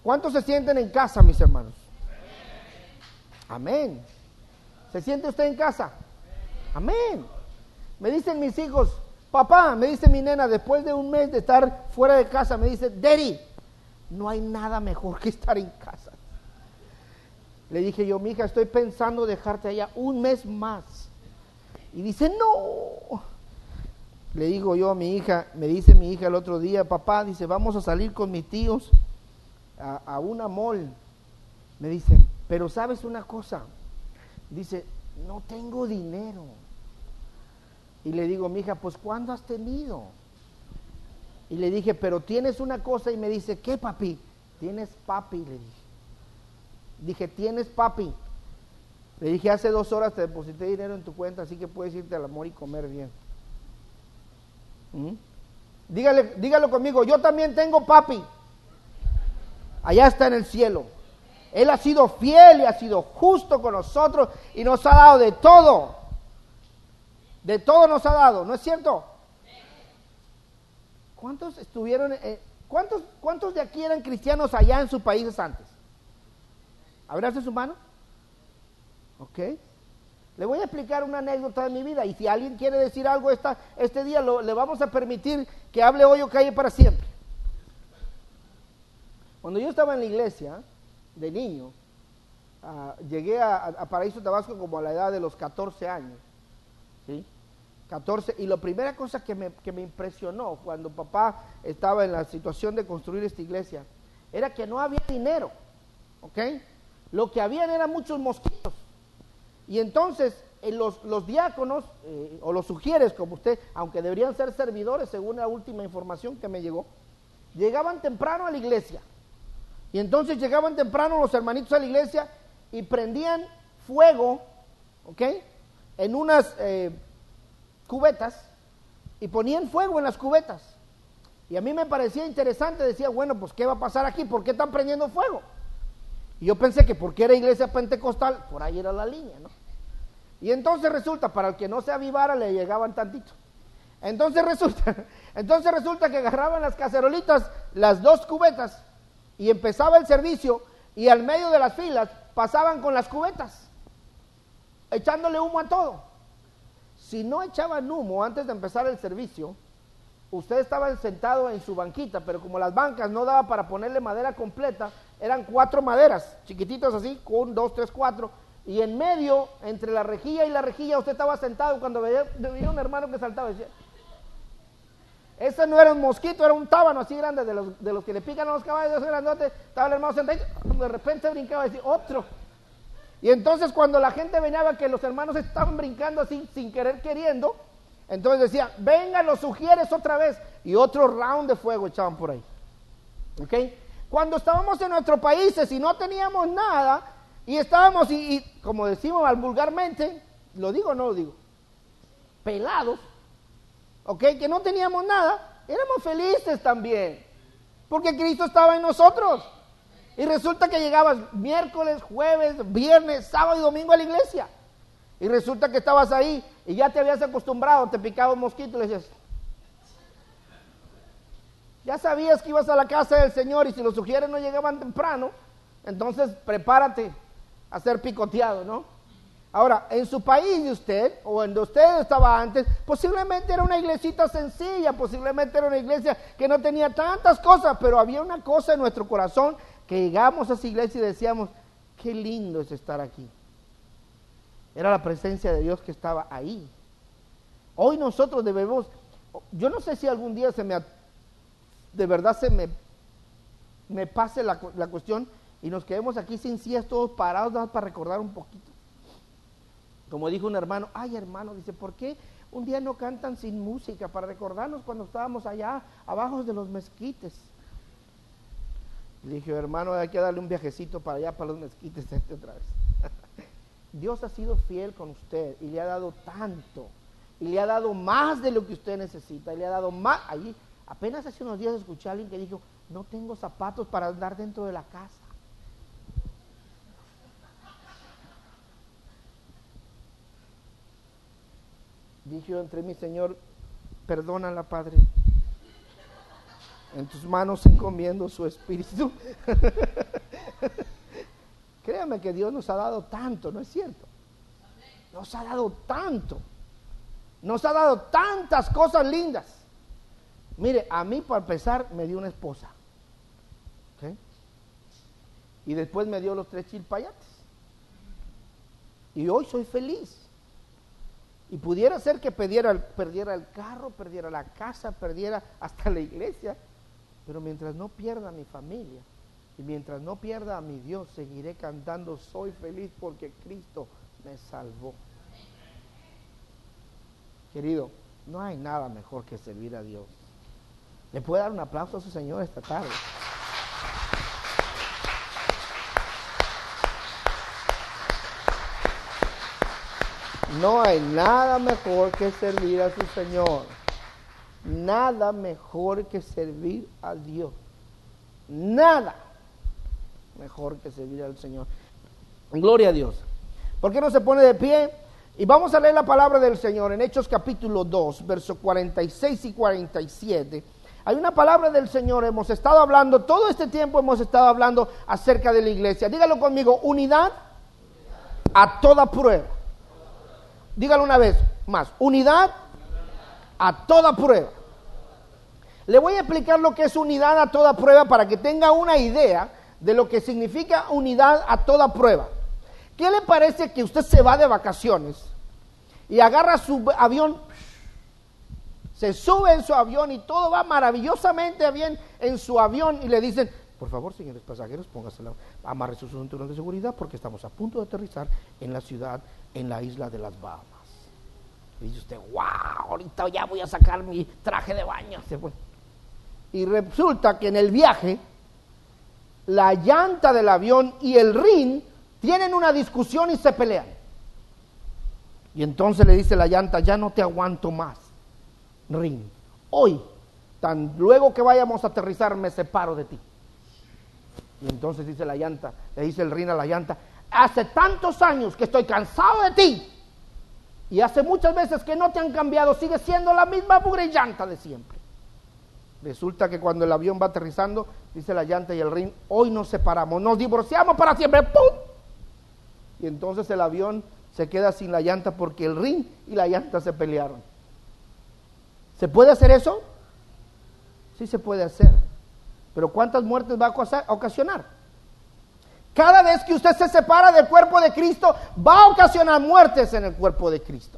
¿Cuántos se sienten en casa, mis hermanos? Amén. ¿Se siente usted en casa? Amén. Me dicen mis hijos, papá, me dice mi nena, después de un mes de estar fuera de casa, me dice, Daddy, no hay nada mejor que estar en casa. Le dije yo, mija, estoy pensando dejarte allá un mes más. Y dice, no. Le digo yo a mi hija, me dice mi hija el otro día, papá, dice, vamos a salir con mis tíos a una mall. Me dice, pero ¿sabes una cosa? Dice, no tengo dinero. Y le digo, mija, pues ¿cuándo has tenido? Y le dije, pero tienes una cosa. Y me dice, ¿qué, papi? Tienes papi, le dije. Dije, ¿tienes papi? Le dije, hace 2 horas te deposité dinero en tu cuenta, así que puedes irte al amor y comer bien. Dígalo conmigo, yo también tengo papi. Allá está en el cielo. Él ha sido fiel y ha sido justo con nosotros y nos ha dado de todo. De todo nos ha dado, ¿no es cierto? ¿Cuántos estuvieron, cuántos de aquí eran cristianos allá en sus países antes? A ver, hace su mano. Ok. Le voy a explicar una anécdota de mi vida y si alguien quiere decir algo este día, le vamos a permitir que hable hoy o calle para siempre. Cuando yo estaba en la iglesia, de niño, llegué a Paraíso, Tabasco como a la edad de los 14 años. ¿Sí? 14, y la primera cosa que me impresionó cuando papá estaba en la situación de construir esta iglesia, era que no había dinero, ¿ok? Lo que habían eran muchos mosquitos, y entonces los diáconos, o los sugieres como usted, aunque deberían ser servidores según la última información que me llegó, llegaban temprano a la iglesia, y entonces llegaban temprano los hermanitos a la iglesia, y prendían fuego, ¿ok? En unas cubetas, y ponían fuego en las cubetas, y a mí me parecía interesante, decía, bueno, pues ¿qué va a pasar aquí? ¿Por qué están prendiendo fuego? Y yo pensé que porque era iglesia pentecostal, por ahí era la línea, ¿no? Y entonces resulta, para el que no se avivara, le llegaban tantito. Entonces resulta que agarraban las cacerolitas, las 2 cubetas, y empezaba el servicio, y al medio de las filas pasaban con las cubetas, echándole humo a todo. Si no echaban humo antes de empezar el servicio, usted estaba sentado en su banquita, pero como las bancas no daba para ponerle madera completa, eran 4 maderas, chiquititas así, 1, 2, 3, 4, y en medio, entre la rejilla y la rejilla, usted estaba sentado cuando veía un hermano que saltaba y decía, ese no era un mosquito, era un tábano así grande, de los que le pican a los caballos, de grandote, estaba el hermano sentado, y de repente brincaba y decía, otro. Y entonces cuando la gente venía que los hermanos estaban brincando así, sin querer queriendo, entonces decía, vengan los sugieres otra vez, y otro round de fuego echaban por ahí. ¿Ok? Cuando estábamos en nuestros países y no teníamos nada, y estábamos, y como decimos vulgarmente, ¿lo digo o no lo digo? Pelados, ¿ok? Que no teníamos nada, éramos felices también, porque Cristo estaba en nosotros. Y resulta que llegabas miércoles, jueves, viernes, sábado y domingo a la iglesia. Y resulta que estabas ahí y ya te habías acostumbrado, te picaba un mosquito y le decías, ya sabías que ibas a la casa del Señor y si los sugieres no llegaban temprano, entonces prepárate a ser picoteado, ¿no? Ahora, en su país de usted, o en donde usted estaba antes, posiblemente era una iglesita sencilla, posiblemente era una iglesia que no tenía tantas cosas, pero había una cosa en nuestro corazón que llegamos a esa iglesia y decíamos, qué lindo es estar aquí. Era la presencia de Dios que estaba ahí. Hoy nosotros debemos, yo no sé si algún día de verdad se me pase la cuestión y nos quedemos aquí sin sillas todos parados, nada más para recordar un poquito. Como dijo un hermano, ay hermano, dice, ¿por qué un día no cantan sin música para recordarnos cuando estábamos allá abajo de los mezquites? Le dije, hermano, hay que darle un viajecito para allá, para los mezquites otra vez. Dios ha sido fiel con usted y le ha dado tanto, y le ha dado más de lo que usted necesita, y le ha dado más. Allí, apenas hace unos días escuché a alguien que dijo, no tengo zapatos para andar dentro de la casa. Dije yo entre mí, Señor, perdónala, Padre. En tus manos encomiendo su espíritu. Créame que Dios nos ha dado tanto, ¿no es cierto? Nos ha dado tanto. Nos ha dado tantas cosas lindas. Mire, a mí para empezar me dio una esposa. ¿Okay? Y después me dio los 3 chilpayates. Y hoy soy feliz. Y pudiera ser que perdiera el carro, perdiera la casa, perdiera hasta la iglesia. Pero mientras no pierda a mi familia y mientras no pierda a mi Dios, seguiré cantando, soy feliz porque Cristo me salvó. Querido, no hay nada mejor que servir a Dios. ¿Le puede dar un aplauso a su Señor esta tarde? No hay nada mejor que servir a su Señor. Nada mejor que servir a Dios. Nada mejor que servir al Señor. Gloria a Dios. ¿Por qué no se pone de pie? Y vamos a leer la palabra del Señor en Hechos capítulo 2, versos 46 y 47. Hay una palabra del Señor, hemos estado hablando, todo este tiempo hemos estado hablando acerca de la iglesia. Dígalo conmigo, unidad a toda prueba. Dígalo una vez más, unidad a toda prueba. Le voy a explicar lo que es unidad a toda prueba para que tenga una idea de lo que significa unidad a toda prueba. ¿Qué le parece que usted se va de vacaciones y agarra su avión, se sube en su avión y todo va maravillosamente bien en su avión y le dicen, por favor, señores pasajeros, amarre sus cinturones de seguridad porque estamos a punto de aterrizar en la ciudad, en la isla de las Bahamas? Y dice usted, wow, ahorita ya voy a sacar mi traje de baño. Y resulta que en el viaje, la llanta del avión y el rin tienen una discusión y se pelean. Y entonces le dice la llanta, ya no te aguanto más, rin. Hoy, tan luego que vayamos a aterrizar, me separo de ti. Y entonces dice la llanta, le dice el rin a la llanta, hace tantos años que estoy cansado de ti. Y hace muchas veces que no te han cambiado, sigue siendo la misma mugre llanta de siempre. Resulta que cuando el avión va aterrizando, dice la llanta y el rin, hoy nos separamos, nos divorciamos para siempre, ¡pum! Y entonces el avión se queda sin la llanta porque el rin y la llanta se pelearon. ¿Se puede hacer eso? Sí se puede hacer. Pero ¿cuántas muertes va a ocasionar? Cada vez que usted se separa del cuerpo de Cristo, va a ocasionar muertes en el cuerpo de Cristo.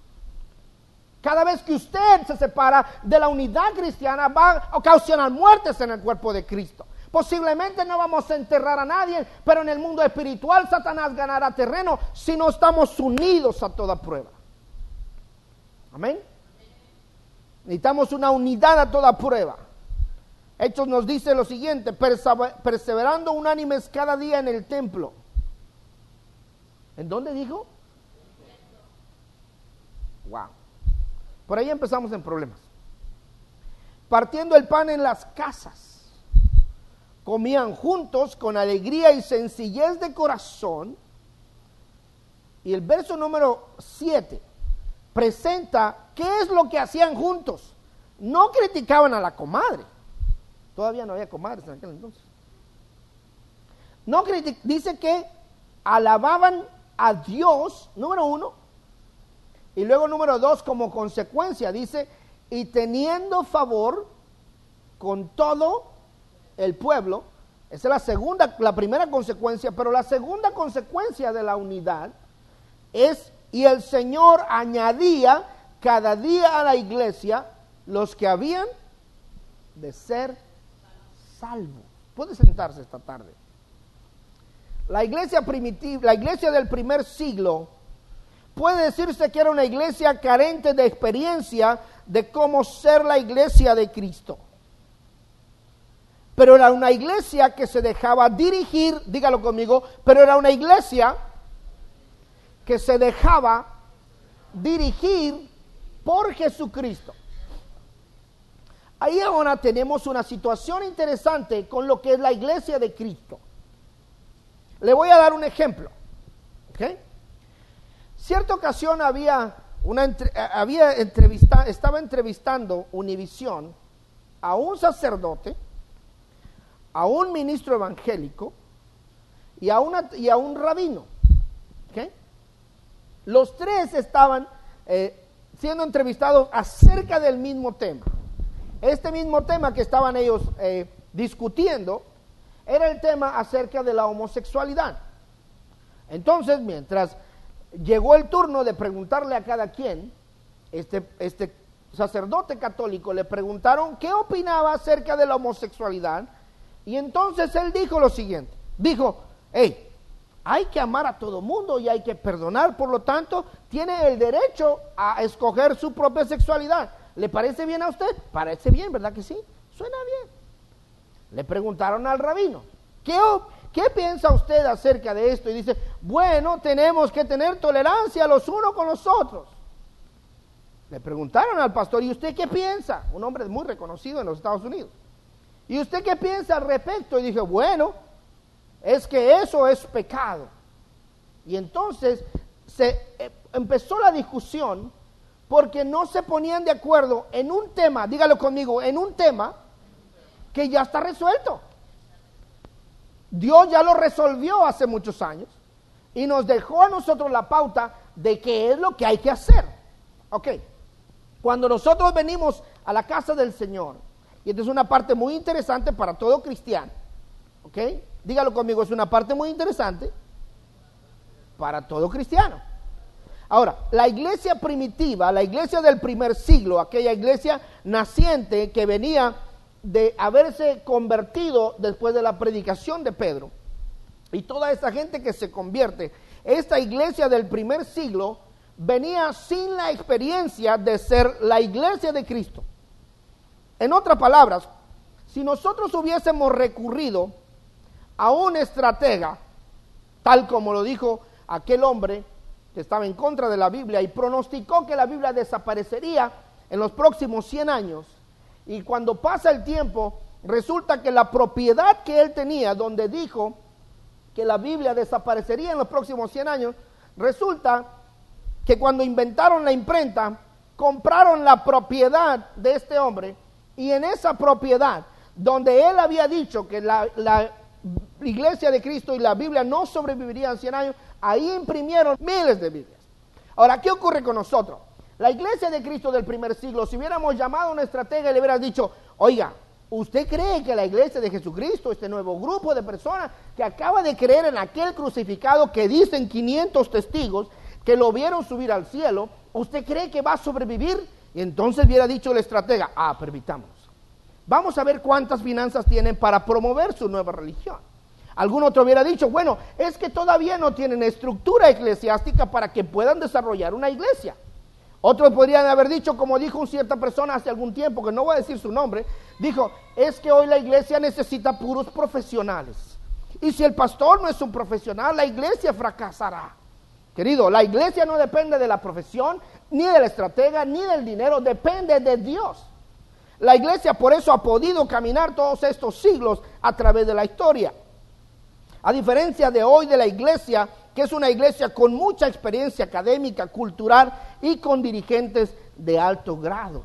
Cada vez que usted se separa de la unidad cristiana, va a ocasionar muertes en el cuerpo de Cristo. Posiblemente no vamos a enterrar a nadie, pero en el mundo espiritual Satanás ganará terreno si no estamos unidos a toda prueba. Amén. Necesitamos una unidad a toda prueba. Hechos nos dice lo siguiente, perseverando unánimes cada día en el templo. ¿En dónde dijo? Wow. Por ahí empezamos en problemas. Partiendo el pan en las casas, comían juntos con alegría y sencillez de corazón. Y el verso número 7 presenta qué es lo que hacían juntos. No criticaban a la comadre. Todavía no había comadres en aquel entonces. No dice que alababan a Dios, número 1, y luego número 2, como consecuencia, dice, y teniendo favor con todo el pueblo. Esa es la primera consecuencia, pero la segunda consecuencia de la unidad es, y el Señor añadía cada día a la iglesia los que habían de ser salvo. Puede sentarse esta tarde. La iglesia primitiva, la iglesia del primer siglo, puede decirse que era una iglesia carente de experiencia de cómo ser la iglesia de Cristo. Pero era una iglesia que se dejaba dirigir, dígalo conmigo, pero era una iglesia que se dejaba dirigir por Jesucristo. Ahí ahora tenemos una situación interesante con lo que es la iglesia de Cristo. Le voy a dar un ejemplo. ¿Okay? Cierta ocasión estaba entrevistando Univisión a un sacerdote, a un ministro evangélico y a un rabino. ¿Okay? Los tres estaban siendo entrevistados acerca del mismo tema. Este mismo tema que estaban ellos discutiendo era el tema acerca de la homosexualidad. Entonces, mientras llegó el turno de preguntarle a cada quien, este sacerdote católico le preguntaron qué opinaba acerca de la homosexualidad, y entonces él dijo lo siguiente, dijo, hey, hay que amar a todo mundo y hay que perdonar, por lo tanto, tiene el derecho a escoger su propia sexualidad. ¿Le parece bien a usted? Parece bien, ¿verdad que sí? Suena bien. Le preguntaron al rabino, ¿qué piensa usted acerca de esto? Y dice, bueno, tenemos que tener tolerancia los unos con los otros. Le preguntaron al pastor, ¿y usted qué piensa? Un hombre muy reconocido en los Estados Unidos. ¿Y usted qué piensa al respecto? Y dije, bueno, es que eso es pecado. Y entonces empezó la discusión porque no se ponían de acuerdo en un tema, dígalo conmigo, en un tema que ya está resuelto. Dios ya lo resolvió hace muchos años y nos dejó a nosotros la pauta de qué es lo que hay que hacer. Ok, cuando nosotros venimos a la casa del Señor, y esta es una parte muy interesante para todo cristiano, ok, dígalo conmigo, es una parte muy interesante para todo cristiano. Ahora, la iglesia primitiva, la iglesia del primer siglo, aquella iglesia naciente que venía de haberse convertido después de la predicación de Pedro, y toda esa gente que se convierte, esta iglesia del primer siglo venía sin la experiencia de ser la iglesia de Cristo. En otras palabras, si nosotros hubiésemos recurrido a un estratega, tal como lo dijo aquel hombre que estaba en contra de la Biblia y pronosticó que la Biblia desaparecería en los próximos 100 años, y cuando pasa el tiempo, resulta que la propiedad que él tenía, donde dijo que la Biblia desaparecería en los próximos 100 años, resulta que cuando inventaron la imprenta, compraron la propiedad de este hombre, y en esa propiedad, donde él había dicho que la iglesia de Cristo y la Biblia no sobrevivirían 100 años, ahí imprimieron miles de Biblias. Ahora, ¿qué ocurre con nosotros? La iglesia de Cristo del primer siglo, si hubiéramos llamado a una estratega y le hubieras dicho, oiga, ¿usted cree que la iglesia de Jesucristo, este nuevo grupo de personas que acaba de creer en aquel crucificado que dicen 500 testigos que lo vieron subir al cielo, ¿usted cree que va a sobrevivir? Y entonces hubiera dicho el estratega, permitámonos. Vamos a ver cuántas finanzas tienen para promover su nueva religión. Algún otro hubiera dicho, bueno, es que todavía no tienen estructura eclesiástica para que puedan desarrollar una iglesia. Otros podrían haber dicho, como dijo una cierta persona hace algún tiempo, que no voy a decir su nombre, dijo, es que hoy la iglesia necesita puros profesionales. Y si el pastor no es un profesional, la iglesia fracasará. Querido, la iglesia no depende de la profesión, ni de la estratega, ni del dinero, depende de Dios. La iglesia por eso ha podido caminar todos estos siglos a través de la historia. A diferencia de hoy de la iglesia, que es una iglesia con mucha experiencia académica, cultural y con dirigentes de alto grado.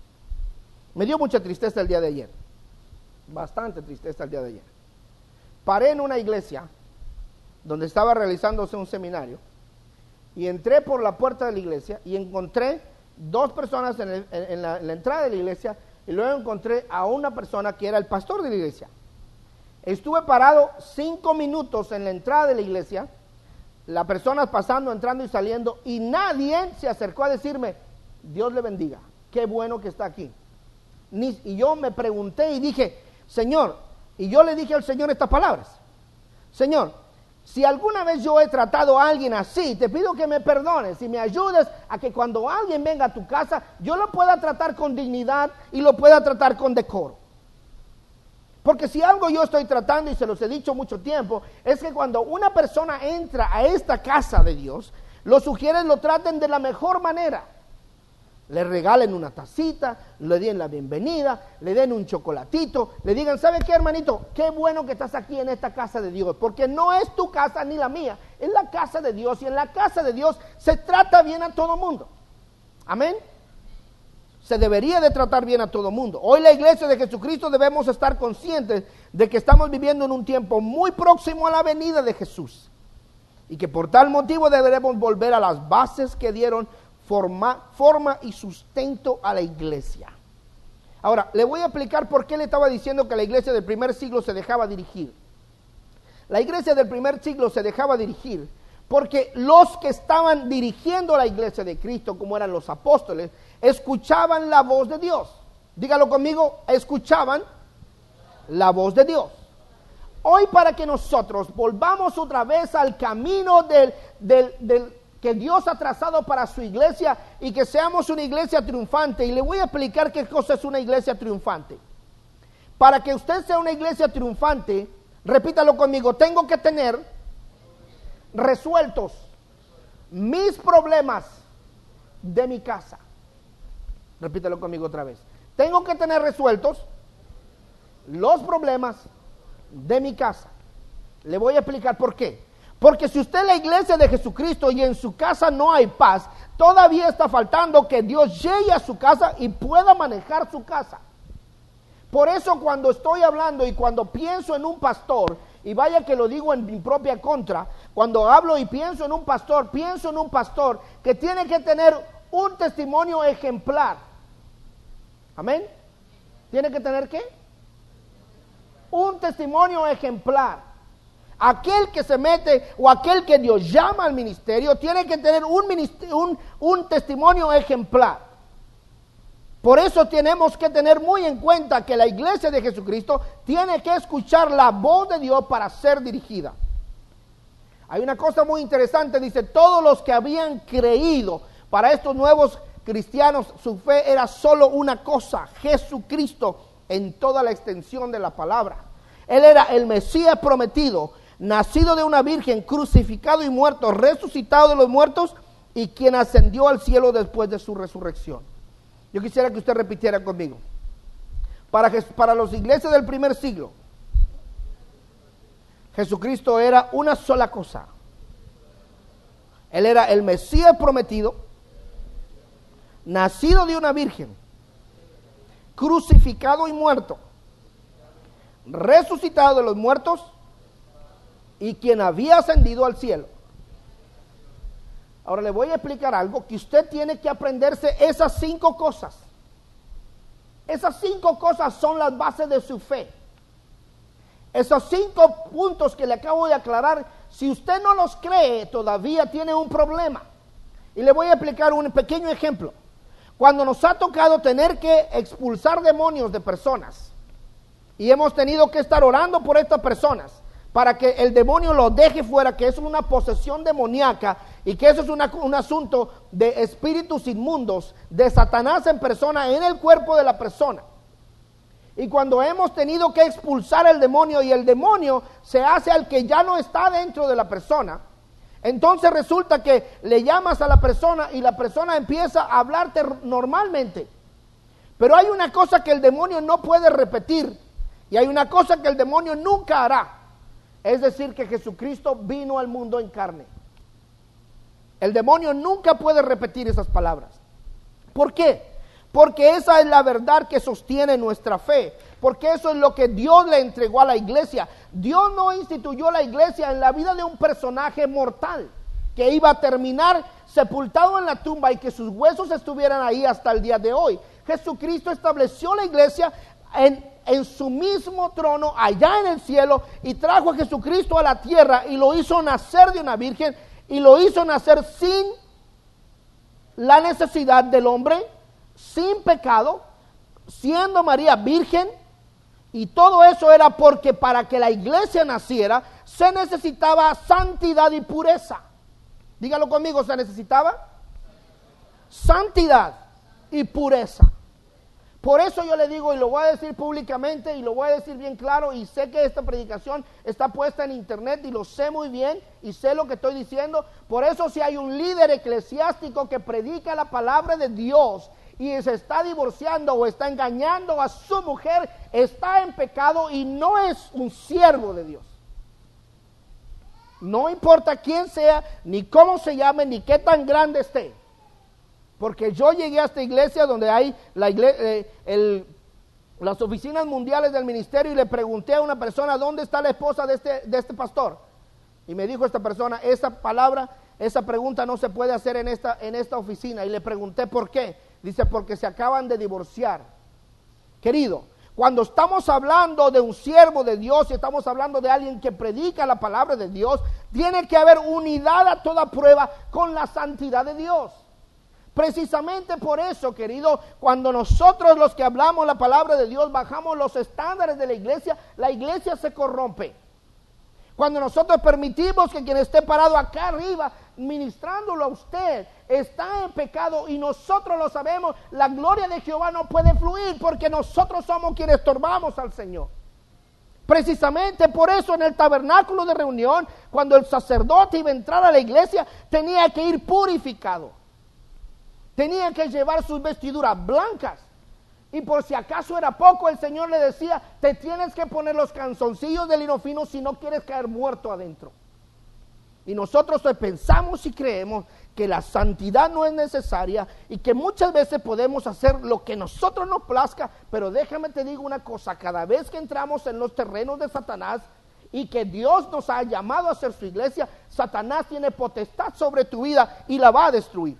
Me dio mucha tristeza el día de ayer, bastante tristeza el día de ayer. Paré en una iglesia donde estaba realizándose un seminario y entré por la puerta de la iglesia y encontré dos personas en la entrada de la iglesia, y luego encontré a una persona que era el pastor de la iglesia. Estuve parado 5 minutos en la entrada de la iglesia, las personas pasando, entrando y saliendo, y nadie se acercó a decirme, Dios le bendiga, qué bueno que está aquí. Y yo me pregunté y dije, Señor, y yo le dije al Señor estas palabras, Señor, si alguna vez yo he tratado a alguien así, te pido que me perdones y me ayudes a que cuando alguien venga a tu casa, yo lo pueda tratar con dignidad y lo pueda tratar con decoro. Porque si algo yo estoy tratando, y se los he dicho mucho tiempo, es que cuando una persona entra a esta casa de Dios, los sugieres lo traten de la mejor manera. Le regalen una tacita, le den la bienvenida, le den un chocolatito, le digan, ¿sabe qué, hermanito? Qué bueno que estás aquí en esta casa de Dios, porque no es tu casa ni la mía, es la casa de Dios, y en la casa de Dios se trata bien a todo mundo. Amén. se debería de tratar bien a todo mundo. Hoy la iglesia de Jesucristo debemos estar conscientes de que estamos viviendo en un tiempo muy próximo a la venida de Jesús. Y que por tal motivo deberemos volver a las bases que dieron forma y sustento a la iglesia. Ahora, le voy a explicar por qué le estaba diciendo que la iglesia del primer siglo se dejaba dirigir. La iglesia del primer siglo se dejaba dirigir porque los que estaban dirigiendo la iglesia de Cristo, como eran los apóstoles, escuchaban la voz de Dios. Dígalo conmigo, escuchaban la voz de Dios. Hoy, para que nosotros volvamos otra vez al camino del que Dios ha trazado para su iglesia y que seamos una iglesia triunfante, y le voy a explicar qué cosa es una iglesia triunfante. Para que usted sea una iglesia triunfante, repítalo conmigo, tengo que tener resueltos mis problemas de mi casa. Repítalo conmigo otra vez. Tengo que tener resueltos los problemas de mi casa. Le voy a explicar por qué. Porque si usted es la iglesia de Jesucristo y en su casa no hay paz, todavía está faltando que Dios llegue a su casa y pueda manejar su casa. Por eso cuando estoy hablando y cuando pienso en un pastor, y vaya que lo digo en mi propia contra, cuando hablo y pienso en un pastor que tiene que tener un testimonio ejemplar. Amén. ¿Tiene que tener qué? Un testimonio ejemplar. Aquel que se mete o aquel que Dios llama al ministerio tiene que tener un testimonio ejemplar. Por eso tenemos que tener muy en cuenta que la iglesia de Jesucristo tiene que escuchar la voz de Dios para ser dirigida. Hay una cosa muy interesante, dice, todos los que habían creído, para estos nuevos cristianos su fe era solo una cosa, Jesucristo en toda la extensión de la palabra. Él era el Mesías prometido, nacido de una virgen, crucificado y muerto, resucitado de los muertos y quien ascendió al cielo después de su resurrección. Yo quisiera que usted repitiera conmigo. Para las iglesias del primer siglo, Jesucristo era una sola cosa. Él era el Mesías prometido, nacido de una virgen, crucificado y muerto, resucitado de los muertos y quien había ascendido al cielo. Ahora le voy a explicar algo que usted tiene que aprenderse esas 5 cosas. Esas 5 cosas son las bases de su fe. Esos 5 puntos que le acabo de aclarar, si usted no los cree, todavía tiene un problema. Y le voy a explicar un pequeño ejemplo. Cuando nos ha tocado tener que expulsar demonios de personas y hemos tenido que estar orando por estas personas para que el demonio lo deje fuera, que eso es una posesión demoníaca y que eso es un asunto de espíritus inmundos, de Satanás en persona en el cuerpo de la persona. Y cuando hemos tenido que expulsar el demonio y el demonio se hace al que ya no está dentro de la persona, entonces resulta que le llamas a la persona y la persona empieza a hablarte normalmente. Pero hay una cosa que el demonio no puede repetir y hay una cosa que el demonio nunca hará. Es decir, que Jesucristo vino al mundo en carne. El demonio nunca puede repetir esas palabras. ¿Por qué? Porque esa es la verdad que sostiene nuestra fe. Porque eso es lo que Dios le entregó a la iglesia. Dios no instituyó la iglesia en la vida de un personaje mortal que iba a terminar sepultado en la tumba y que sus huesos estuvieran ahí hasta el día de hoy. Jesucristo estableció la iglesia en su mismo trono allá en el cielo y trajo a Jesucristo a la tierra y lo hizo nacer de una virgen y lo hizo nacer sin la necesidad del hombre, sin pecado, siendo María virgen, y todo eso era porque para que la iglesia naciera se necesitaba santidad y pureza. Dígalo conmigo, se necesitaba santidad y pureza. Por eso yo le digo, y lo voy a decir públicamente y lo voy a decir bien claro, y sé que esta predicación está puesta en internet y lo sé muy bien y sé lo que estoy diciendo. Por eso si hay un líder eclesiástico que predica la palabra de Dios y se está divorciando o está engañando a su mujer, está en pecado y no es un siervo de Dios. No importa quién sea, ni cómo se llame, ni qué tan grande esté. Porque yo llegué a esta iglesia donde hay las oficinas mundiales del ministerio y le pregunté a una persona, ¿dónde está la esposa de este pastor? Y me dijo esta persona, esa pregunta no se puede hacer en esta oficina. Y le pregunté por qué. Dice, porque se acaban de divorciar. Querido, cuando estamos hablando de un siervo de Dios y estamos hablando de alguien que predica la palabra de Dios, tiene que haber unidad a toda prueba con la santidad de Dios. Precisamente por eso, querido, cuando nosotros los que hablamos la palabra de Dios bajamos los estándares de la iglesia se corrompe. Cuando nosotros permitimos que quien esté parado acá arriba ministrándolo a usted está en pecado y nosotros lo sabemos, la gloria de Jehová no puede fluir porque nosotros somos quienes estorbamos al Señor. Precisamente por eso en el tabernáculo de reunión, cuando el sacerdote iba a entrar a la iglesia, tenía que ir purificado. Tenía que llevar sus vestiduras blancas. Y por si acaso era poco, el Señor le decía, te tienes que poner los calzoncillos de lino fino si no quieres caer muerto adentro. Y nosotros pensamos y creemos que la santidad no es necesaria y que muchas veces podemos hacer lo que nosotros nos plazca, pero déjame te digo una cosa, cada vez que entramos en los terrenos de Satanás y que Dios nos ha llamado a ser su iglesia, Satanás tiene potestad sobre tu vida y la va a destruir.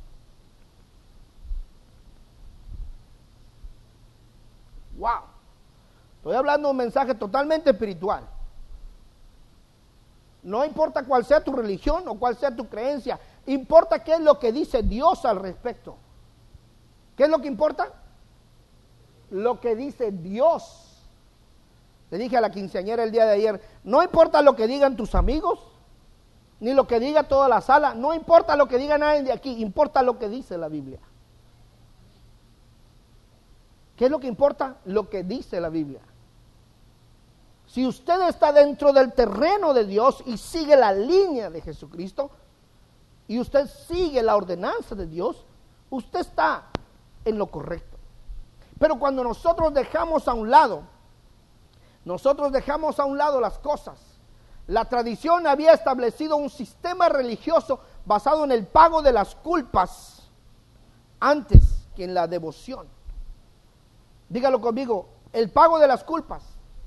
Wow, estoy hablando de un mensaje totalmente espiritual. No importa cuál sea tu religión o cuál sea tu creencia, importa qué es lo que dice Dios al respecto. ¿Qué es lo que importa? Lo que dice Dios. Le dije a la quinceañera el día de ayer, no importa lo que digan tus amigos, ni lo que diga toda la sala, no importa lo que diga nadie de aquí, importa lo que dice la Biblia. ¿Qué es lo que importa? Lo que dice la Biblia. Si usted está dentro del terreno de Dios y sigue la línea de Jesucristo, y usted sigue la ordenanza de Dios, usted está en lo correcto. Pero cuando nosotros dejamos a un lado las cosas, la tradición había establecido un sistema religioso basado en el pago de las culpas antes que en la devoción. Dígalo conmigo, el pago de las culpas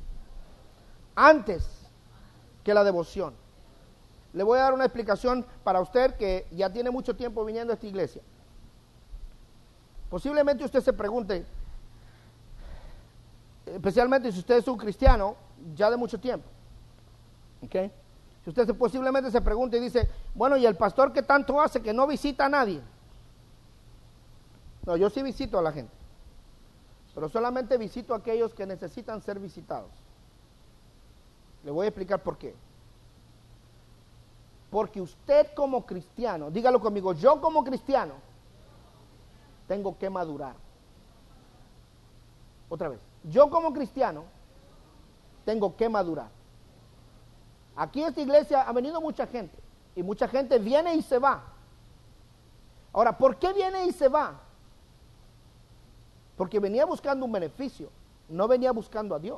antes que la devoción. Le voy a dar una explicación para usted que ya tiene mucho tiempo viniendo a esta iglesia. Posiblemente usted se pregunte, especialmente si usted es un cristiano ya de mucho tiempo, ¿ok? Si usted posiblemente se pregunta y dice, bueno, ¿y el pastor qué tanto hace que no visita a nadie? No, yo sí visito a la gente, pero solamente visito a aquellos que necesitan ser visitados. Le voy a explicar por qué. Porque usted como cristiano, dígalo conmigo, yo como cristiano tengo que madurar. Otra vez, yo como cristiano tengo que madurar. Aquí en esta iglesia ha venido mucha gente y mucha gente viene y se va. Ahora, ¿por qué viene y se va? Porque venía buscando un beneficio, no venía buscando a Dios.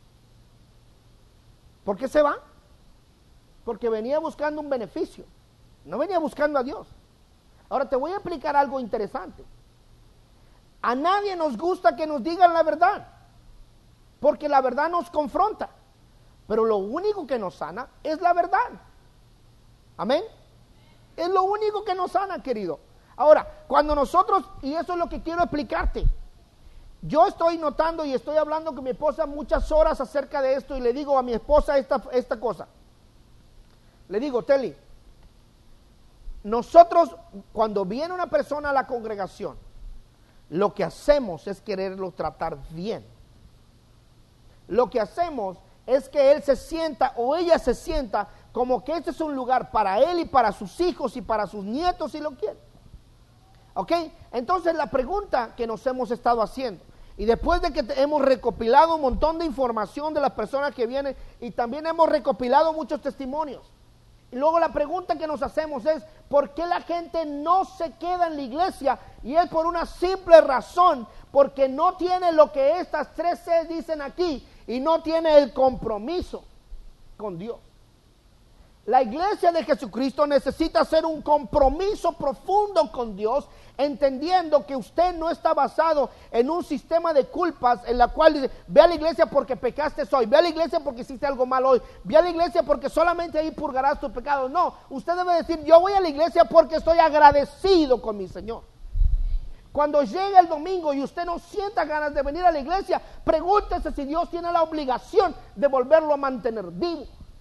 ¿Por qué se va? Porque venía buscando un beneficio, no venía buscando a Dios. Ahora te voy a explicar algo interesante. A nadie nos gusta que nos digan la verdad, porque la verdad nos confronta, pero lo único que nos sana es la verdad. Amén. Es lo único que nos sana, querido. Ahora, cuando nosotros, y eso es lo que quiero explicarte, yo estoy notando y estoy hablando con mi esposa muchas horas acerca de esto y le digo a mi esposa esta cosa. Le digo, Teli, nosotros cuando viene una persona a la congregación, lo que hacemos es quererlo tratar bien. Lo que hacemos es que él se sienta o ella se sienta como que este es un lugar para él y para sus hijos y para sus nietos si lo quieren. ¿Ok? Entonces la pregunta que nos hemos estado haciendo, y después de que hemos recopilado un montón de información de las personas que vienen y también hemos recopilado muchos testimonios, y luego la pregunta que nos hacemos es, ¿por qué la gente no se queda en la iglesia? Y es por una simple razón, porque no tiene lo que estas 3 Cs dicen aquí, y no tiene el compromiso con Dios. La iglesia de Jesucristo necesita hacer un compromiso profundo con Dios, entendiendo que usted no está basado en un sistema de culpas en la cual dice, ve a la iglesia porque pecaste hoy, ve a la iglesia porque hiciste algo mal hoy, ve a la iglesia porque solamente ahí purgarás tu pecado. No, usted debe decir, yo voy a la iglesia porque estoy agradecido con mi Señor. Cuando llegue el domingo y usted no sienta ganas de venir a la iglesia, pregúntese si Dios tiene la obligación de volverlo a mantener vivo.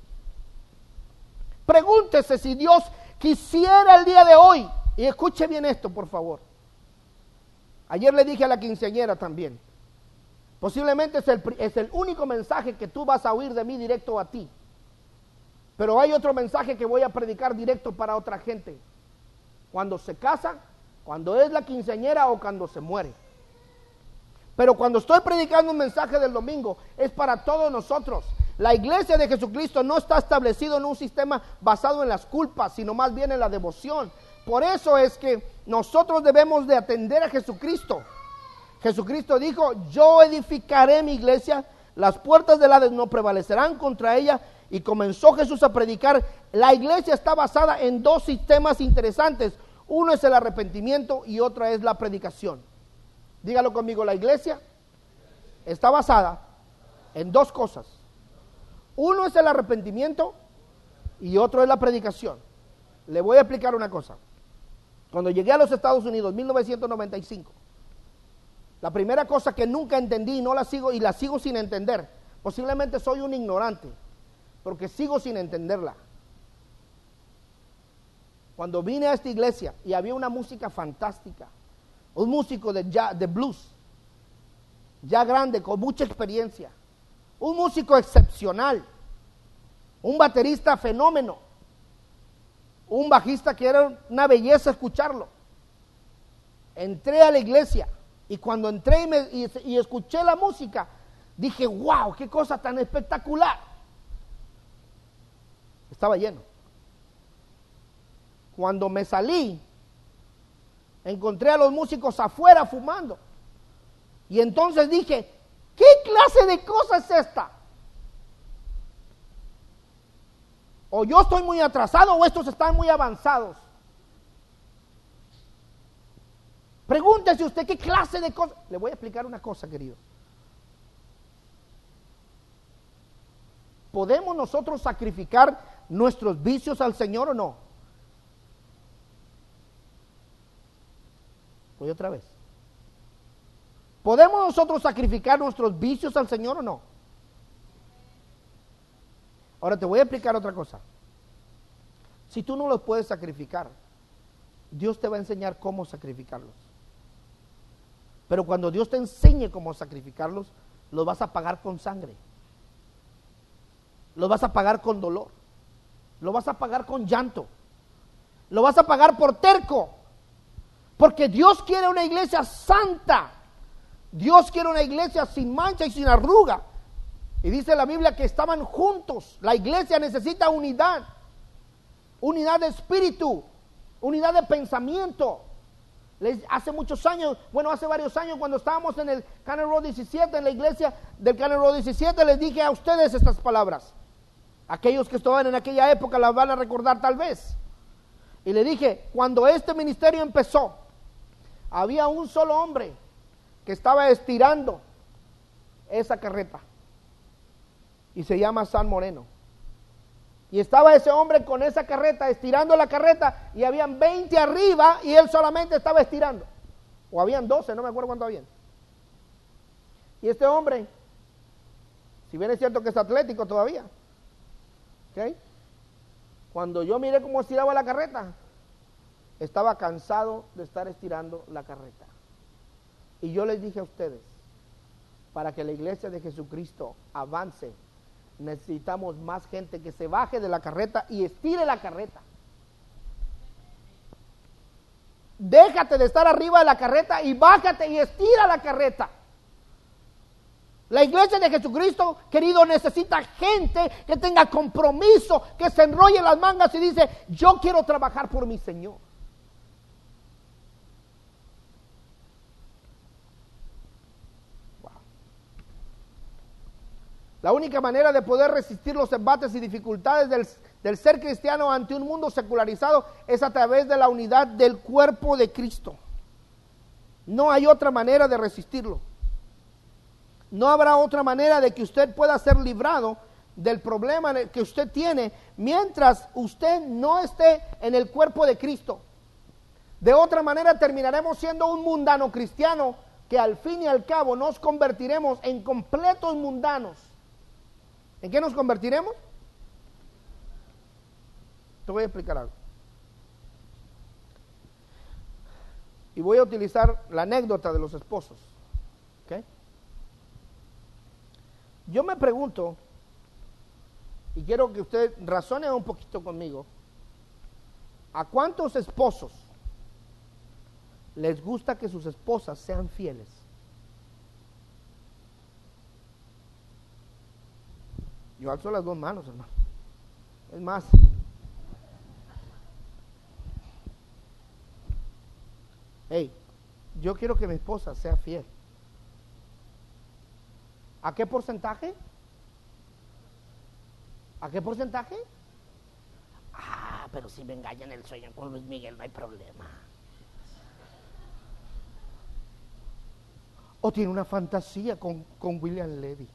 Pregúntese si Dios quisiera el día de hoy, y escuche bien esto, por favor. Ayer le dije a la quinceañera también, posiblemente es el único mensaje que tú vas a oír de mí directo a ti, pero hay otro mensaje que voy a predicar directo para otra gente, cuando se casa, cuando es la quinceañera o cuando se muere. Pero cuando estoy predicando un mensaje del domingo, es para todos nosotros. La iglesia de Jesucristo no está establecido en un sistema basado en las culpas, sino más bien en la devoción. Por eso es que nosotros debemos de atender a Jesucristo. Jesucristo dijo, yo edificaré mi iglesia, las puertas del Hades no prevalecerán contra ella. Y comenzó Jesús a predicar. La iglesia está basada en dos sistemas interesantes. Uno es el arrepentimiento y otra es la predicación. Dígalo conmigo, la iglesia está basada en dos cosas. Uno es el arrepentimiento y otro es la predicación. Le voy a explicar una cosa. Cuando llegué a los Estados Unidos, 1995, la primera cosa que nunca entendí y la sigo sin entender, posiblemente soy un ignorante, porque sigo sin entenderla. Cuando vine a esta iglesia y había una música fantástica, un músico de blues, ya grande, con mucha experiencia, un músico excepcional, un baterista fenómeno, un bajista que era una belleza escucharlo. Entré a la iglesia y cuando entré y escuché la música, dije, wow, qué cosa tan espectacular. Estaba lleno. Cuando me salí, encontré a los músicos afuera fumando. Y entonces dije, ¿qué clase de cosa es esta? O yo estoy muy atrasado o estos están muy avanzados. Pregúntese usted qué clase de cosa. Le voy a explicar una cosa, querido. ¿Podemos nosotros sacrificar nuestros vicios al Señor o no? Voy otra vez. ¿Podemos nosotros sacrificar nuestros vicios al Señor o no? Ahora te voy a explicar otra cosa. Si tú no los puedes sacrificar, Dios te va a enseñar cómo sacrificarlos. Pero cuando Dios te enseñe cómo sacrificarlos, los vas a pagar con sangre. Los vas a pagar con dolor. Lo vas a pagar con llanto. Lo vas a pagar por terco. Porque Dios quiere una iglesia santa. Dios quiere una iglesia sin mancha y sin arruga. Y dice la Biblia que estaban juntos. La iglesia necesita unidad. Unidad de espíritu. Unidad de pensamiento. Hace muchos años, hace varios años, cuando estábamos en el Cannon Road 17, en la iglesia del Cannon Road 17, les dije a ustedes estas palabras. Aquellos que estaban en aquella época las van a recordar tal vez. Y le dije, cuando este ministerio empezó, había un solo hombre que estaba estirando esa carreta. Y se llama San Moreno. Y estaba ese hombre con esa carreta, estirando la carreta, y habían 20 arriba, y él solamente estaba estirando. O habían 12, no me acuerdo cuánto habían. Y este hombre, si bien es cierto que es atlético todavía, ¿ok? Cuando yo miré cómo estiraba la carreta, estaba cansado de estar estirando la carreta. Y yo les dije a ustedes, para que la iglesia de Jesucristo avance, necesitamos más gente que se baje de la carreta y estire la carreta. Déjate de estar arriba de la carreta y bájate y estira la carreta. La iglesia de Jesucristo, querido, necesita gente que tenga compromiso, que se enrolle las mangas y dice, yo quiero trabajar por mi Señor. La única manera de poder resistir los embates y dificultades del ser cristiano ante un mundo secularizado es a través de la unidad del cuerpo de Cristo. No hay otra manera de resistirlo. No habrá otra manera de que usted pueda ser librado del problema que usted tiene mientras usted no esté en el cuerpo de Cristo. De otra manera terminaremos siendo un mundano cristiano que al fin y al cabo nos convertiremos en completos mundanos. ¿En qué nos convertiremos? Te voy a explicar algo. Y voy a utilizar la anécdota de los esposos. ¿Okay? Yo me pregunto, y quiero que usted razone un poquito conmigo, ¿a cuántos esposos les gusta que sus esposas sean fieles? Yo alzo las dos manos, hermano. Es más, hey, yo quiero que mi esposa sea fiel. ¿A qué porcentaje? ¿A qué porcentaje? Ah, pero si me engañan el sueño con Luis Miguel no hay problema. O tiene una fantasía con William Levy.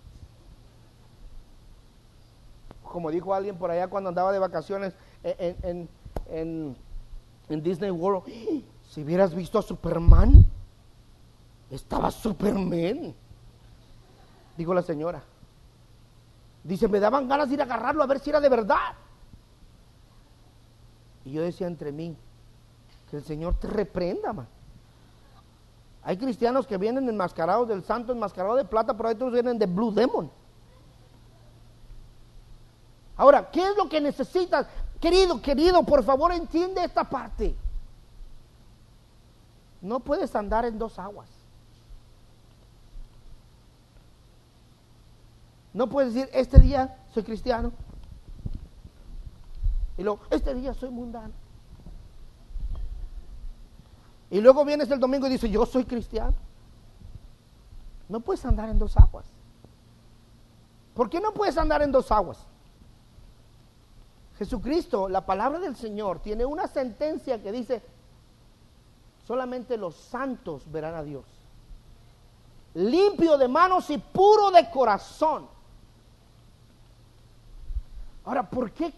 Como dijo alguien por allá cuando andaba de vacaciones en Disney World, si hubieras visto a Superman, estaba Superman. Dijo la señora. Dice, me daban ganas de ir a agarrarlo a ver si era de verdad. Y yo decía entre mí, que el Señor te reprenda, man. Hay cristianos que vienen enmascarados del santo, enmascarados de plata, pero hay otros que vienen de Blue Demon. Ahora, ¿qué es lo que necesitas? Querido, por favor entiende esta parte. No puedes andar en dos aguas. No puedes decir, este día soy cristiano. Y luego, este día soy mundano. Y luego vienes el domingo y dices, yo soy cristiano. No puedes andar en dos aguas. ¿Por qué no puedes andar en dos aguas? Jesucristo, la palabra del Señor, tiene una sentencia que dice, solamente los santos verán a Dios. Limpio de manos y puro de corazón. Ahora, ¿por qué?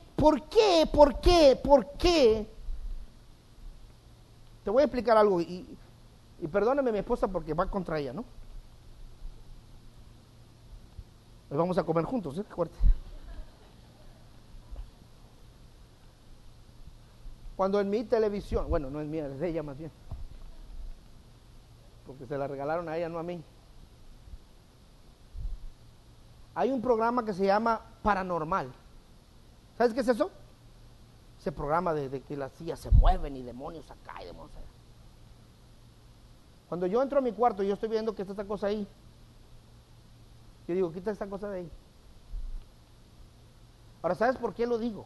Te voy a explicar algo y perdóneme mi esposa porque va contra ella, ¿no? Hoy vamos a comer juntos, ¿eh? Fuerte. Cuando en mi televisión, bueno, no es mía, es de ella más bien, porque se la regalaron a ella, no a mí. Hay un programa que se llama Paranormal. ¿Sabes qué es eso? Ese programa de que las sillas se mueven y demonios acá y demonios allá. Cuando yo entro a mi cuarto y yo estoy viendo que está esta cosa ahí, yo digo, quita esta cosa de ahí. Ahora, ¿sabes por qué lo digo?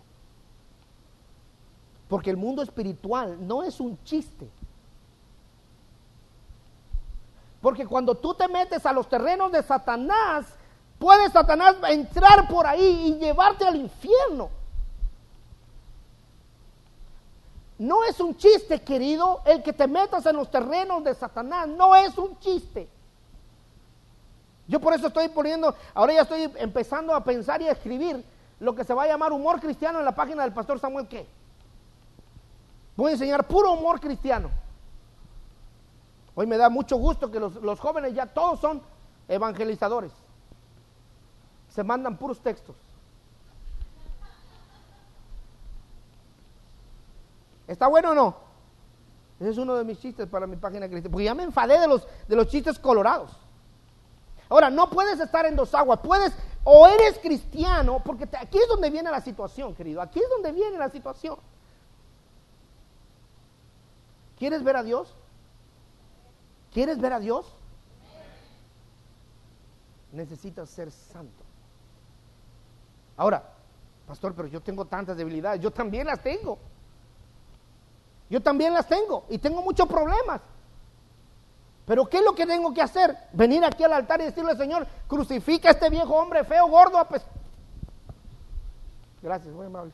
Porque el mundo espiritual no es un chiste. Porque cuando tú te metes a los terrenos de Satanás, puede Satanás entrar por ahí y llevarte al infierno. No es un chiste, querido, el que te metas en los terrenos de Satanás, no es un chiste. Yo por eso estoy poniendo, ahora ya estoy empezando a pensar y a escribir lo que se va a llamar humor cristiano en la página del pastor Samuel ¿qué? Voy a enseñar puro humor cristiano. Hoy me da mucho gusto que los jóvenes ya todos son evangelizadores. Se mandan puros textos. ¿Está bueno o no? Ese es uno de mis chistes para mi página cristiana, porque ya me enfadé de los chistes colorados. Ahora, no puedes estar en dos aguas, puedes, o eres cristiano, porque aquí es donde viene la situación, querido, aquí es donde viene la situación. ¿Quieres ver a Dios? ¿Quieres ver a Dios? Necesitas ser santo. Ahora, pastor, pero yo tengo tantas debilidades, yo también las tengo. Yo también las tengo y tengo muchos problemas. Pero ¿qué es lo que tengo que hacer? Venir aquí al altar y decirle, Señor, crucifica a este viejo hombre feo, gordo, Gracias, muy amables.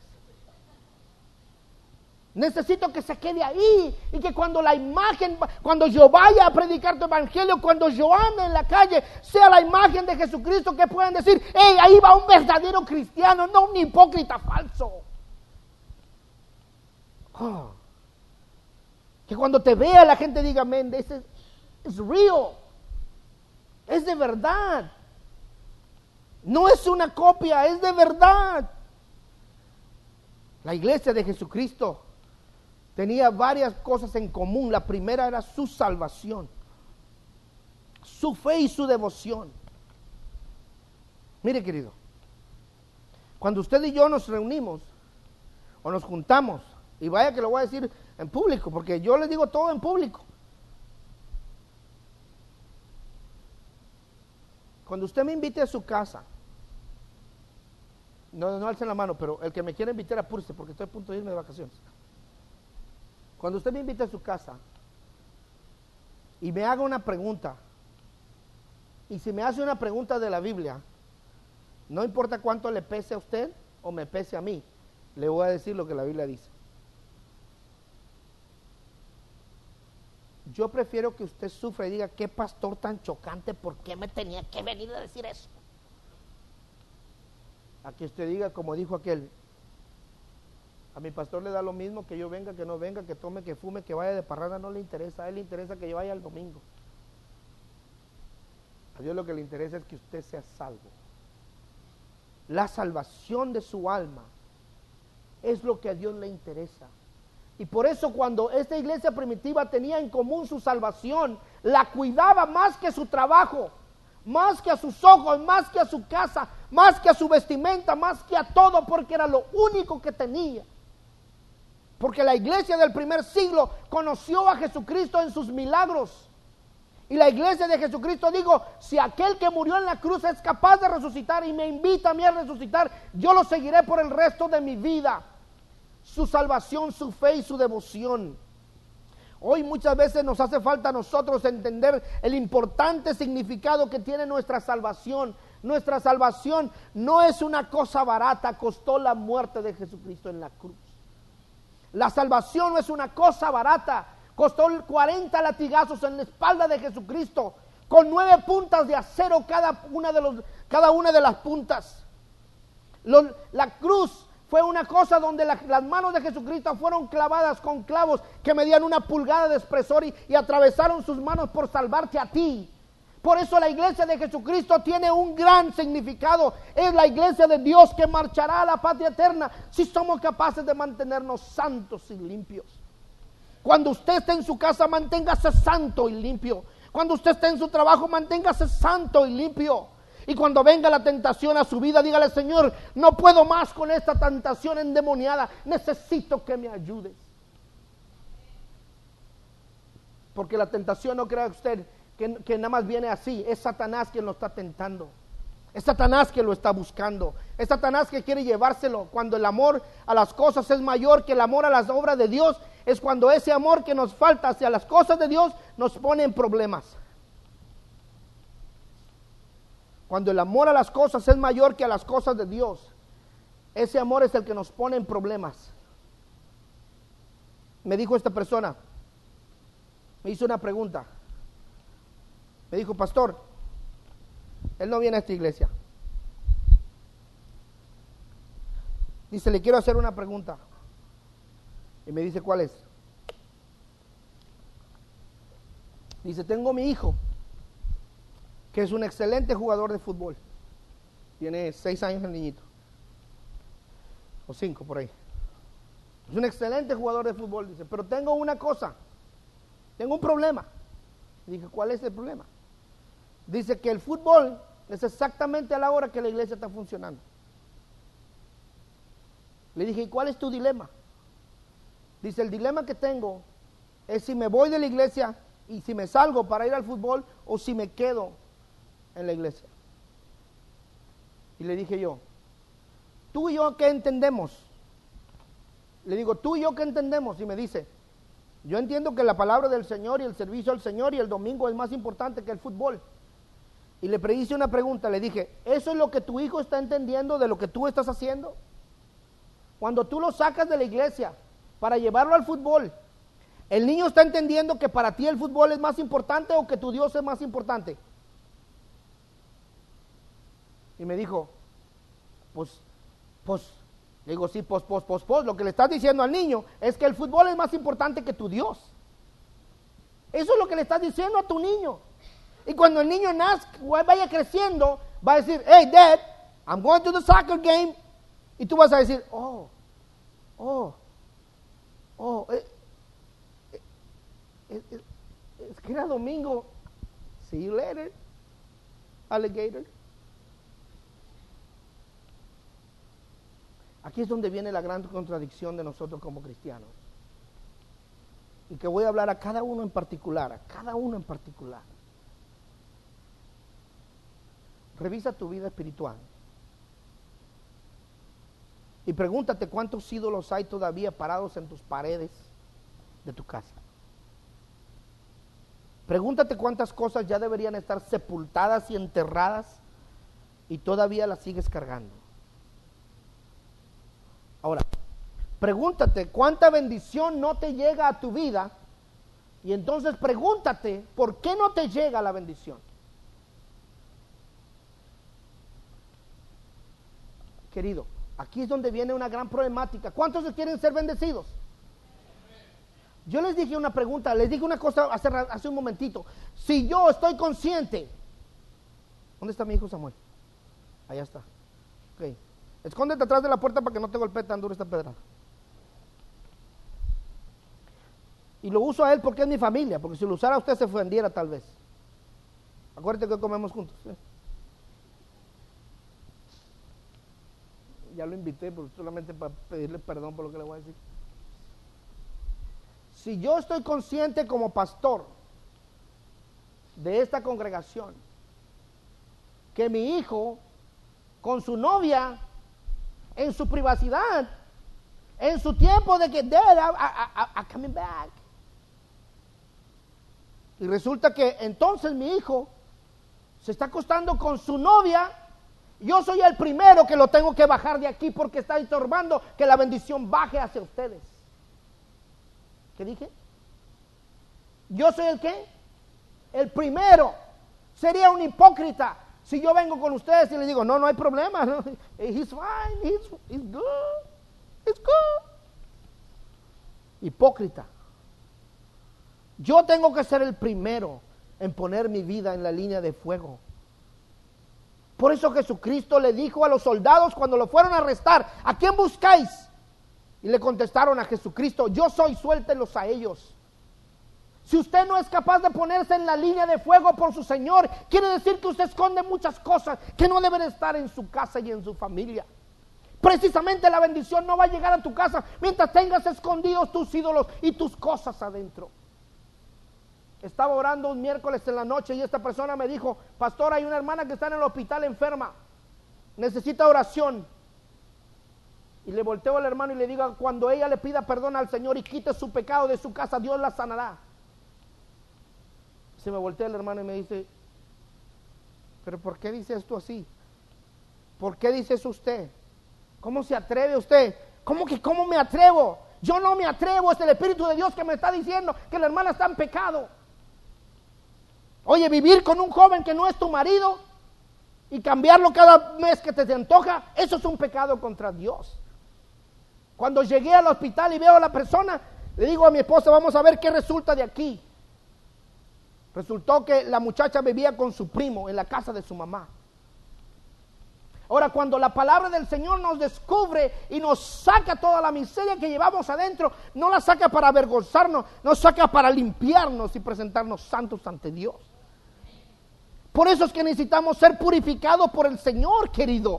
Necesito que se quede ahí y que cuando la imagen, cuando yo vaya a predicar tu evangelio, cuando yo ande en la calle, sea la imagen de Jesucristo, que puedan decir, hey, ahí va un verdadero cristiano, no un hipócrita falso. Oh. Que cuando te vea la gente diga, man, this is real, es de verdad, no es una copia, es de verdad. La iglesia de Jesucristo tenía varias cosas en común. La primera era su salvación, su fe y su devoción. Mire, querido, cuando usted y yo nos reunimos o nos juntamos, y vaya que lo voy a decir en público, porque yo les digo todo en público. Cuando usted me invite a su casa, no alcen la mano, pero el que me quiera invitar, apúrese, porque estoy a punto de irme de vacaciones. Cuando usted me invite a su casa y me haga una pregunta, y si me hace una pregunta de la Biblia, no importa cuánto le pese a usted o me pese a mí, le voy a decir lo que la Biblia dice. Yo prefiero que usted sufra y diga, qué pastor tan chocante, ¿por qué me tenía que venir a decir eso? A que usted diga, como dijo aquel, a mi pastor le da lo mismo que yo venga, que no venga, que tome, que fume, que vaya de parranda, no le interesa. A él le interesa que yo vaya el domingo. A Dios lo que le interesa es que usted sea salvo. La salvación de su alma es lo que a Dios le interesa. Y por eso cuando esta iglesia primitiva tenía en común su salvación, la cuidaba más que su trabajo, más que a sus ojos, más que a su casa, más que a su vestimenta, más que a todo, porque era lo único que tenía. Porque la iglesia del primer siglo conoció a Jesucristo en sus milagros. Y la iglesia de Jesucristo dijo, si aquel que murió en la cruz es capaz de resucitar y me invita a mí a resucitar, yo lo seguiré por el resto de mi vida. Su salvación, su fe y su devoción. Hoy muchas veces nos hace falta a nosotros entender el importante significado que tiene nuestra salvación. Nuestra salvación no es una cosa barata, costó la muerte de Jesucristo en la cruz. La salvación no es una cosa barata, costó 40 latigazos en la espalda de Jesucristo, con 9 puntas de acero cada una de las puntas. La cruz fue una cosa donde las manos de Jesucristo fueron clavadas con clavos que medían 1 pulgada de espesor y atravesaron sus manos por salvarte a ti. Por eso la iglesia de Jesucristo tiene un gran significado. Es la iglesia de Dios que marchará a la patria eterna si somos capaces de mantenernos santos y limpios. Cuando usted esté en su casa, manténgase santo y limpio. Cuando usted esté en su trabajo, manténgase santo y limpio. Y cuando venga la tentación a su vida, dígale, Señor, no puedo más con esta tentación endemoniada, necesito que me ayudes. Porque la tentación, no crea usted que nada más viene así, es Satanás quien lo está tentando. Es Satanás que lo está buscando. Es Satanás que quiere llevárselo. Cuando el amor a las cosas es mayor que el amor a las obras de Dios, es cuando ese amor que nos falta hacia las cosas de Dios nos pone en problemas. Cuando el amor a las cosas es mayor que a las cosas de Dios, ese amor es el que nos pone en problemas. Me dijo esta persona, me hizo una pregunta. Me dijo, pastor, él no viene a esta iglesia. Dice, le quiero hacer una pregunta. Y me dice, ¿cuál es? Dice, tengo mi hijo, que es un excelente jugador de fútbol. Tiene 6 años el niñito. O 5 por ahí. Es un excelente jugador de fútbol, dice, pero tengo una cosa. Tengo un problema. Dije, ¿cuál es el problema? Dice que el fútbol es exactamente a la hora que la iglesia está funcionando. Le dije, ¿y cuál es tu dilema? Dice, el dilema que tengo es si me voy de la iglesia y si me salgo para ir al fútbol o si me quedo en la iglesia. Y le dije yo, ¿tú y yo qué entendemos? Le digo, ¿tú y yo qué entendemos? Y me dice, Yo entiendo que la palabra del Señor y el servicio al Señor y el domingo es más importante que el fútbol. Y le hice una pregunta, le dije, ¿eso es lo que tu hijo está entendiendo de lo que tú estás haciendo? Cuando tú lo sacas de la iglesia para llevarlo al fútbol, ¿el niño está entendiendo que para ti el fútbol es más importante o que tu Dios es más importante? Y me dijo, le digo, sí, lo que le estás diciendo al niño es que el fútbol es más importante que tu Dios. Eso es lo que le estás diciendo a tu niño. Y cuando el niño nazca, vaya creciendo, va a decir, hey dad, I'm going to the soccer game. Y tú vas a decir, es que era domingo. See you later, alligator. Aquí es donde viene la gran contradicción de nosotros como cristianos. Y que voy a hablar a cada uno en particular, Revisa tu vida espiritual. Y pregúntate cuántos ídolos hay todavía parados en tus paredes de tu casa. Pregúntate cuántas cosas ya deberían estar sepultadas y enterradas y todavía las sigues cargando. Ahora, pregúntate cuánta bendición no te llega a tu vida y entonces pregúntate por qué no te llega la bendición. Querido, aquí es donde viene una gran problemática. ¿Cuántos quieren ser bendecidos? Yo les dije una pregunta, les dije una cosa hace un momentito. Si yo estoy consciente, ¿dónde está mi hijo Samuel? Allá está. Ok. Escóndete atrás de la puerta para que no te golpee tan duro esta pedrada. Y lo uso a él porque es mi familia, porque si lo usara usted se ofendiera tal vez. Acuérdate que comemos juntos. Ya lo invité, pero solamente para pedirle perdón por lo que le voy a decir. Si yo estoy consciente como pastor de esta congregación que mi hijo con su novia en su privacidad, en su tiempo de que Dad, I'm coming back, y resulta que entonces mi hijo se está acostando con su novia, yo soy el primero que lo tengo que bajar de aquí porque está estorbando que la bendición baje hacia ustedes. ¿Qué dije? ¿Yo soy el qué? El primero. Sería un hipócrita si yo vengo con ustedes y les digo, no hay problema, no, he's fine, he's good, it's good. Hipócrita. Yo tengo que ser el primero en poner mi vida en la línea de fuego. Por eso Jesucristo le dijo a los soldados cuando lo fueron a arrestar, ¿a quién buscáis? Y le contestaron a Jesucristo, yo soy, suéltenlos a ellos. Si usted no es capaz de ponerse en la línea de fuego por su Señor, quiere decir que usted esconde muchas cosas que no deben estar en su casa y en su familia. Precisamente la bendición no va a llegar a tu casa mientras tengas escondidos tus ídolos y tus cosas adentro. Estaba orando un miércoles en la noche y esta persona me dijo, pastor, hay una hermana que está en el hospital enferma, necesita oración. Y le volteo al hermano y le digo, cuando ella le pida perdón al Señor y quite su pecado de su casa, Dios la sanará. Se me voltea el hermano y me dice, pero ¿por qué dice esto así? ¿Por qué dice eso usted? ¿Cómo se atreve usted? ¿Cómo me atrevo? Yo no me atrevo, es el Espíritu de Dios que me está diciendo que la hermana está en pecado. Oye, vivir con un joven que no es tu marido y cambiarlo cada mes que te antoja, eso es un pecado contra Dios. Cuando llegué al hospital y veo a la persona, le digo a mi esposa, vamos a ver qué resulta de aquí. Resultó que la muchacha vivía con su primo en la casa de su mamá. Ahora, cuando la palabra del Señor nos descubre y nos saca toda la miseria que llevamos adentro, no la saca para avergonzarnos, nos saca para limpiarnos y presentarnos santos ante Dios. Por eso es que necesitamos ser purificados por el Señor, querido.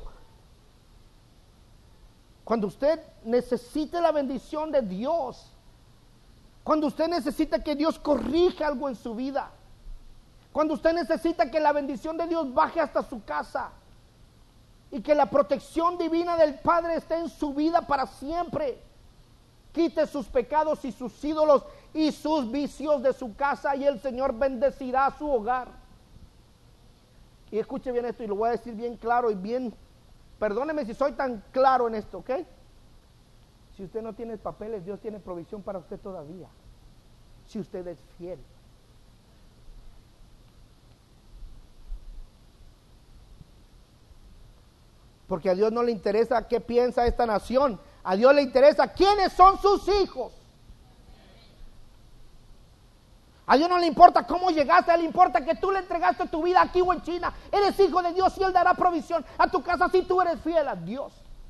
Cuando usted necesite la bendición de Dios, cuando usted necesita que Dios corrija algo en su vida, cuando usted necesita que la bendición de Dios baje hasta su casa y que la protección divina del Padre esté en su vida para siempre, quite sus pecados y sus ídolos y sus vicios de su casa, y el Señor bendecirá su hogar. Y escuche bien esto, y lo voy a decir bien claro y bien, perdóneme si soy tan claro en esto, ¿ok? Si usted no tiene papeles, Dios tiene provisión para usted todavía, si usted es fiel. Porque a Dios no le interesa qué piensa esta nación, a Dios le interesa quiénes son sus hijos. A Dios no le importa cómo llegaste, a Él le importa que tú le entregaste tu vida aquí o en China. Eres hijo de Dios y Él dará provisión a tu casa si tú eres fiel a Dios.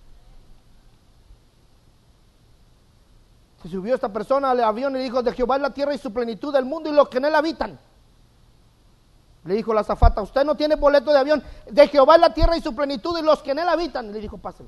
Se subió esta persona al avión y dijo: de Jehová es la tierra y su plenitud, del mundo y los que en él habitan. Le dijo la azafata: usted no tiene boleto de avión, de Jehová es la tierra y su plenitud y los que en él habitan. Y le dijo: pásale.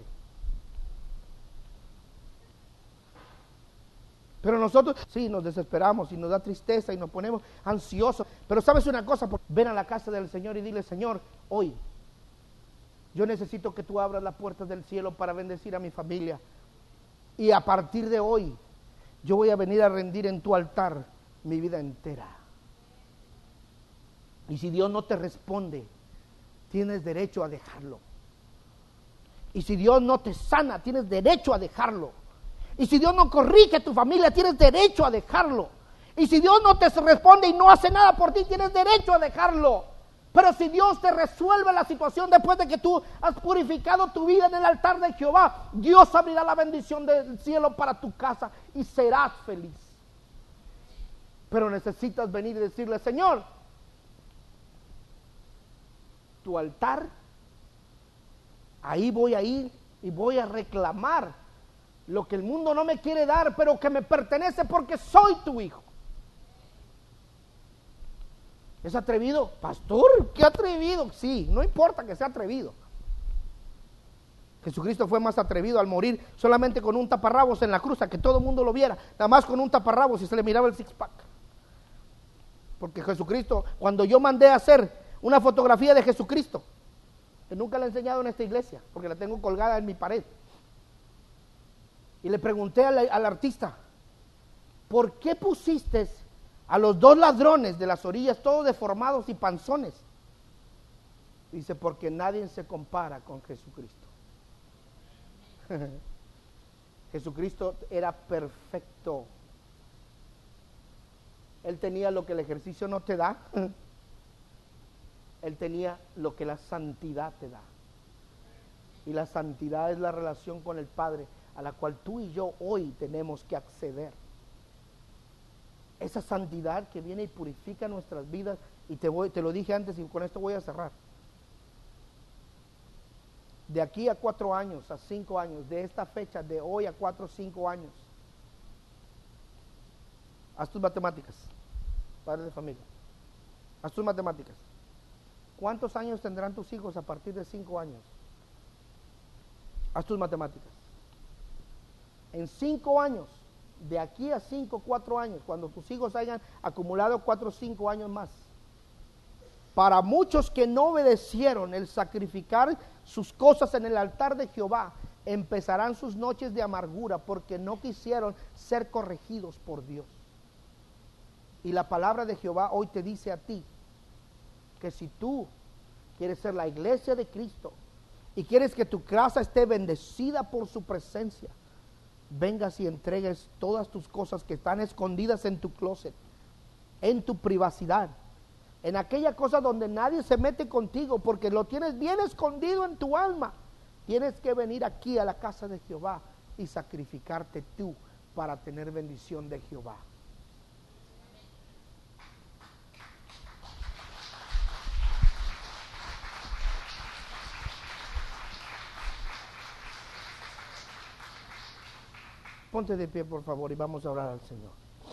Pero nosotros sí nos desesperamos y nos da tristeza y nos ponemos ansiosos. Pero sabes una cosa, ven a la casa del Señor y dile: Señor, hoy yo necesito que tú abras las puertas del cielo para bendecir a mi familia. Y a partir de hoy yo voy a venir a rendir en tu altar mi vida entera. Y si Dios no te responde, tienes derecho a dejarlo. Y si Dios no te sana, tienes derecho a dejarlo. Y si Dios no corrige tu familia, tienes derecho a dejarlo. Y si Dios no te responde y no hace nada por ti, tienes derecho a dejarlo. Pero si Dios te resuelve la situación después de que tú has purificado tu vida en el altar de Jehová, Dios abrirá la bendición del cielo para tu casa y serás feliz. Pero necesitas venir y decirle: Señor, tu altar, ahí voy a ir y voy a reclamar lo que el mundo no me quiere dar, pero que me pertenece porque soy tu hijo. ¿Es atrevido? Pastor, ¿qué atrevido? Sí, no importa que sea atrevido. Jesucristo fue más atrevido al morir solamente con un taparrabos en la cruz, a que todo el mundo lo viera, nada más con un taparrabos y se le miraba el six pack. Porque Jesucristo, cuando yo mandé a hacer una fotografía de Jesucristo, que nunca la he enseñado en esta iglesia, porque la tengo colgada en mi pared, y le pregunté al artista: ¿por qué pusiste a los dos ladrones de las orillas todos deformados y panzones? Dice: porque nadie se compara con Jesucristo. Jesucristo era perfecto. Él tenía lo que el ejercicio no te da. Él tenía lo que la santidad te da. Y la santidad es la relación con el Padre a la cual tú y yo hoy tenemos que acceder. Esa santidad que viene y purifica nuestras vidas. Y te lo dije antes y con esto voy a cerrar. De aquí a 4 años, a 5 años, de esta fecha, de hoy a 4 o 5 años, haz tus matemáticas, padre de familia, haz tus matemáticas. ¿Cuántos años tendrán tus hijos a partir de 5 años? Haz tus matemáticas. En 5 años, de aquí a 5, 4 años, cuando tus hijos hayan acumulado 4 o 5 años más, para muchos que no obedecieron el sacrificar sus cosas en el altar de Jehová, empezarán sus noches de amargura porque no quisieron ser corregidos por Dios. Y la palabra de Jehová hoy te dice a ti que si tú quieres ser la iglesia de Cristo y quieres que tu casa esté bendecida por su presencia, vengas y entregues todas tus cosas que están escondidas en tu closet, en tu privacidad, en aquella cosa donde nadie se mete contigo, porque lo tienes bien escondido en tu alma. Tienes que venir aquí a la casa de Jehová y sacrificarte tú para tener bendición de Jehová. Ponte de pie, por favor, y vamos a orar al Señor.